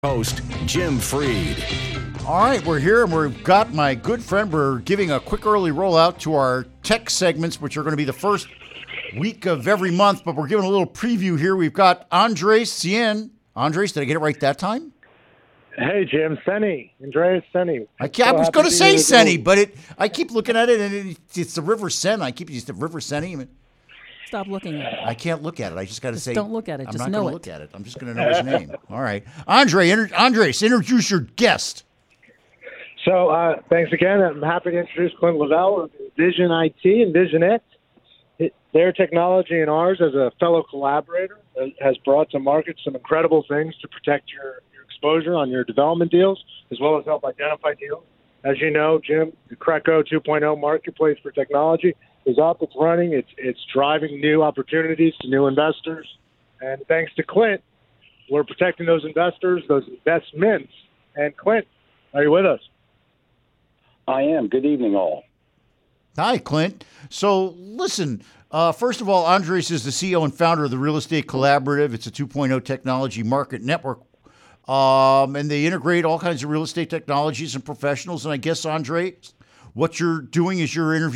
Host Jim Freed. All right, we're here and we've got my good friend. We're giving a quick early rollout to our tech segments, which are going to be the first week of every month, but we're giving a little preview here. We've got Andres Cien. Andres, did I get it right that time? Hey, Jim. Senny. Andreas Senny. I was going to say Senny, but I keep looking at it and it's the River Sen. I keep using the River Senny. Stop looking at it. I can't look at it. I just got to say. Don't look at it. I'm just not know going it. to look at it. I'm just going to know his name. All right. Andres, introduce your guest. So thanks again. I'm happy to introduce Clint Lavelle of Vision IT and Vision It. Their technology and ours, as a fellow collaborator, has brought to market some incredible things to protect your exposure on your development deals, as well as help identify deals. As you know, Jim, the Creco 2.0 marketplace for technology is up, it's running, it's driving new opportunities to new investors. And thanks to Clint, we're protecting those investors, those investments. And Clint, are you with us? I am. Good evening, all. Hi, Clint. So listen, first of all, Andres is the CEO and founder of the Real Estate Collaborative. It's a 2.0 technology market network. And they integrate all kinds of real estate technologies and professionals. And I guess, Andres, what you're doing is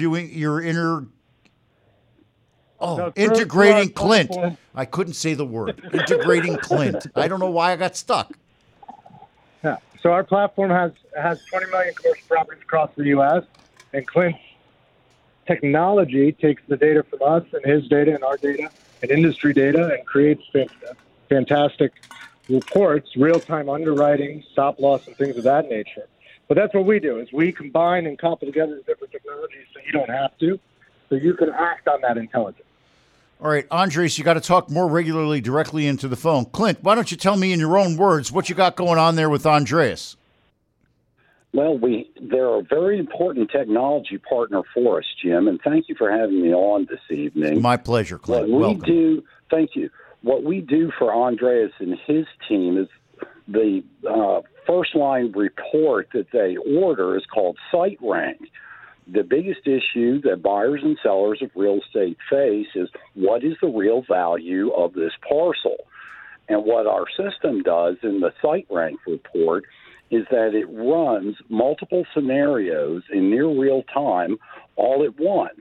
integrating Clint. I couldn't say the word. Integrating Clint. I don't know why I got stuck. Yeah. So our platform has 20 million commercial properties across the U.S., and Clint's technology takes the data from us and his data and our data and industry data and creates fantastic reports, real-time underwriting, stop loss, and things of that nature. But that's what we do, is we combine and couple together the different technologies so you don't have to, so you can act on that intelligence. All right, Andres, you got to talk more regularly directly into the phone. Clint, why don't you tell me in your own words what you got going on there with Andreas? Well, they're a very important technology partner for us, Jim, and thank you for having me on this evening. My pleasure, Clint. Welcome. Thank you. What we do for Andreas and his team is the first-line report that they order is called SiteRank. The biggest issue that buyers and sellers of real estate face is what is the real value of this parcel? And what our system does in the SiteRank report is that it runs multiple scenarios in near real time all at once.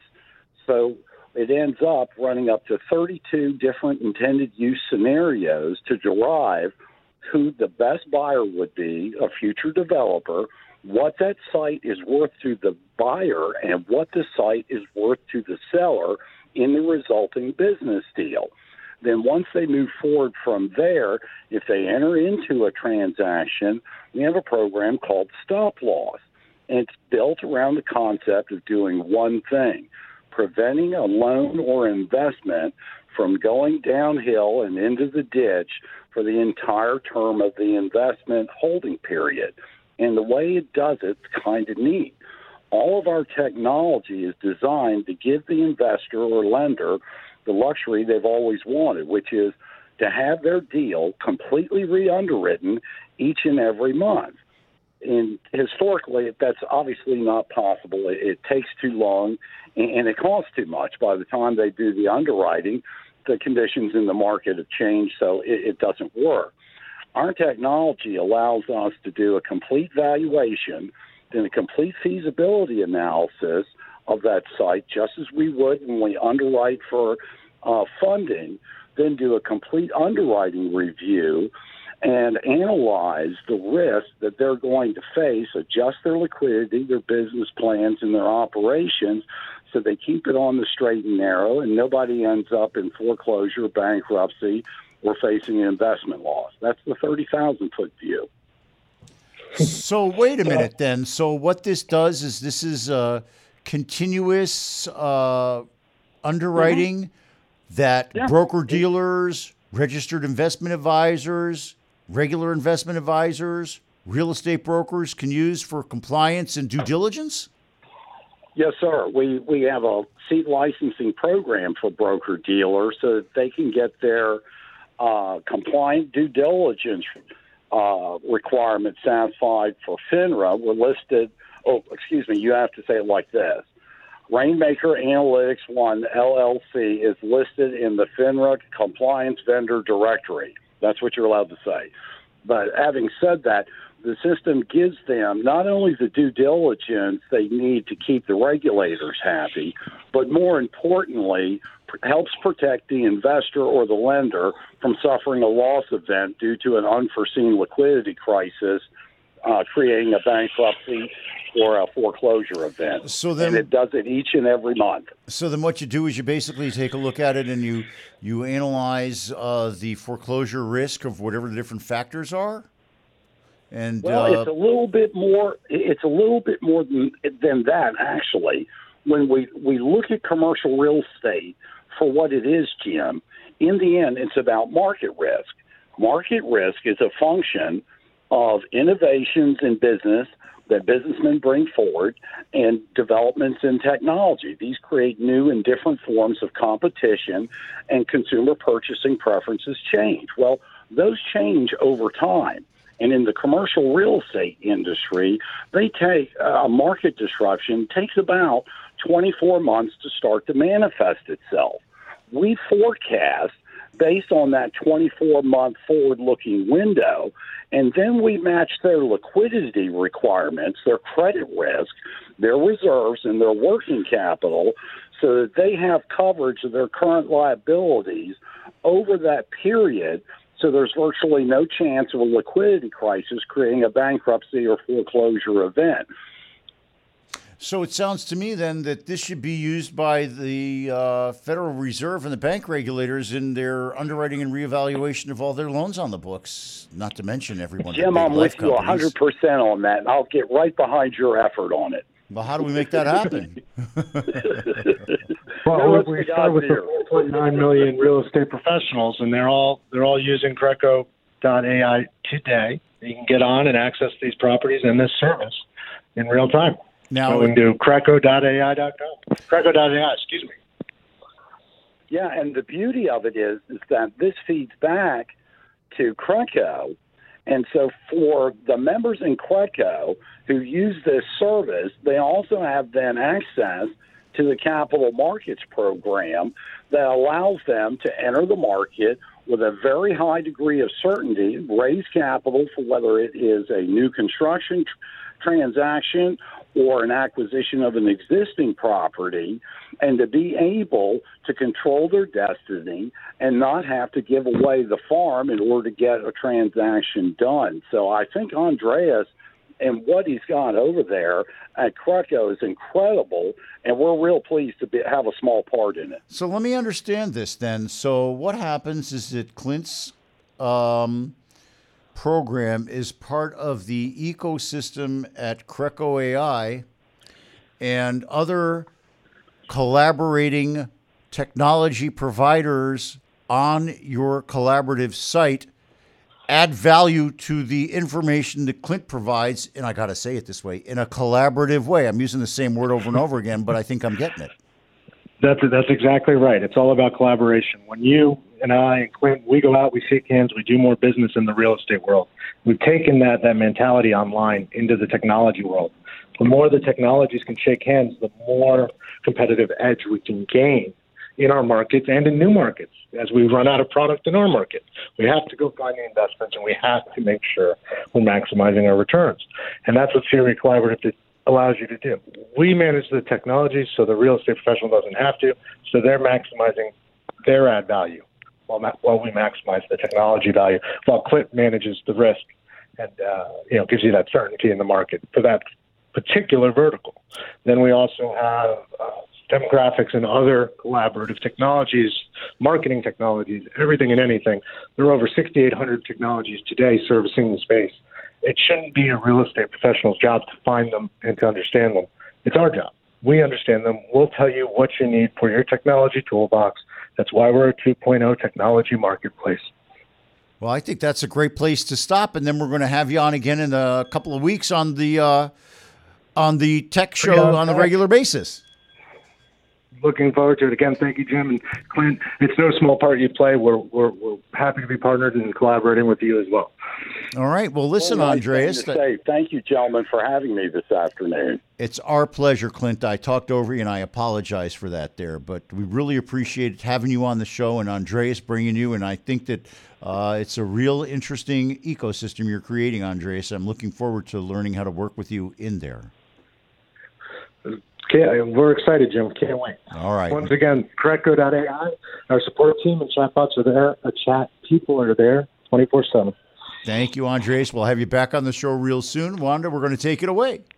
So it ends up running up to 32 different intended use scenarios to derive who the best buyer would be, a future developer, what that site is worth to the buyer, and what the site is worth to the seller in the resulting business deal. Then once they move forward from there, if they enter into a transaction, we have a program called Stop Loss. And it's built around the concept of doing one thing: preventing a loan or investment from going downhill and into the ditch for the entire term of the investment holding period. And the way it does it's kind of neat. All of our technology is designed to give the investor or lender the luxury they've always wanted, which is to have their deal completely re-underwritten each and every month. And historically, that's obviously not possible. It takes too long, and it costs too much. By the time they do the underwriting, the conditions in the market have changed, so it doesn't work. Our technology allows us to do a complete valuation, then a complete feasibility analysis of that site, just as we would when we underwrite for funding, then do a complete underwriting review and analyze the risk that they're going to face, adjust their liquidity, their business plans, and their operations so they keep it on the straight and narrow and nobody ends up in foreclosure, bankruptcy, or facing an investment loss. That's the 30,000-foot view. So wait a minute then. So what this does is this is continuous underwriting that broker-dealers, registered investment advisors, regular investment advisors, real estate brokers can use for compliance and due diligence? Yes, sir. We have a seat licensing program for broker-dealers so that they can get their compliant due diligence requirements satisfied for FINRA. We're listed, you have to say it like this. Rainmaker Analytics One LLC is listed in the FINRA Compliance Vendor Directory. That's what you're allowed to say. But having said that, the system gives them not only the due diligence they need to keep the regulators happy, but more importantly, helps protect the investor or the lender from suffering a loss event due to an unforeseen liquidity crisis, creating a bankruptcy or a foreclosure event. And it does it each and every month. So then what you do is you basically take a look at it and you analyze the foreclosure risk of whatever the different factors are? And it's a little bit more. It's a little bit more than that, actually. When we look at commercial real estate for what it is, Jim, in the end, it's about market risk. Market risk is a function of innovations in business that businessmen bring forward and developments in technology. These create new and different forms of competition, and consumer purchasing preferences change. Well, those change over time. And in the commercial real estate industry, they take a market disruption takes about 24 months to start to manifest itself. We forecast based on that 24-month forward-looking window, and then we match their liquidity requirements, their credit risk, their reserves, and their working capital so that they have coverage of their current liabilities over that period. So there's virtually no chance of a liquidity crisis creating a bankruptcy or foreclosure event. So it sounds to me then that this should be used by the Federal Reserve and the bank regulators in their underwriting and reevaluation of all their loans on the books, not to mention everyone. Jim, I'm with you 100% on that, and I'll get right behind your effort on it. Well, how do we make that happen? Well, we start with the 4.9 million real estate professionals, and they're all using Greco.ai today. You can get on and access these properties and this service in real time. Now, going to Greco.ai.com. Greco.ai, excuse me. Yeah, and the beauty of it is that this feeds back to Greco. And so for the members in Greco who use this service, they also have then access to the capital markets program that allows them to enter the market with a very high degree of certainty, raise capital for whether it is a new construction transaction or an acquisition of an existing property, and to be able to control their destiny and not have to give away the farm in order to get a transaction done. So I think Andreas and what he's got over there at Greco is incredible, and we're real pleased to have a small part in it. So let me understand this then. So what happens is that Clint's program is part of the ecosystem at Greco AI, and other collaborating technology providers on your collaborative site add value to the information that Clint provides, and I got to say it this way, in a collaborative way. I'm using the same word over and over again, but I think I'm getting it. That's exactly right. It's all about collaboration. When you and I and Clint, we go out, we shake hands, we do more business in the real estate world. We've taken that mentality online into the technology world. The more the technologies can shake hands, the more competitive edge we can gain in our markets and in new markets. As we run out of product in our market, we have to go find the investments, and we have to make sure we're maximizing our returns. And that's what CRE Collaborative allows you to do. We manage the technology so the real estate professional doesn't have to, so they're maximizing their ad value while we maximize the technology value, while Clint manages the risk and gives you that certainty in the market for that particular vertical. Then we also have demographics and other collaborative technologies, marketing technologies, everything and anything. There are over 6,800 technologies today servicing the space. It shouldn't be a real estate professional's job to find them and to understand them. It's our job. We understand them. We'll tell you what you need for your technology toolbox. That's why we're a 2.0 technology marketplace. Well, I think that's a great place to stop, and then we're going to have you on again in a couple of weeks on the tech show on a regular basis. looking forward to it. Again, thank you, Jim and Clint. It's no small part you play. We're happy to be partnered and collaborating with you as well. All right. Well, listen, Andreas. Thank you, gentlemen, for having me this afternoon. It's our pleasure, Clint. I talked over you, and I apologize for that there, but we really appreciate having you on the show and Andreas bringing you, and I think that it's a real interesting ecosystem you're creating, Andreas. I'm looking forward to learning how to work with you in there. Okay, we're excited, Jim. Can't wait. All right. Once again, correctgo.ai, our support team and chatbots are there. Chat people are there 24/7. Thank you, Andreas. We'll have you back on the show real soon. Wanda, we're going to take it away.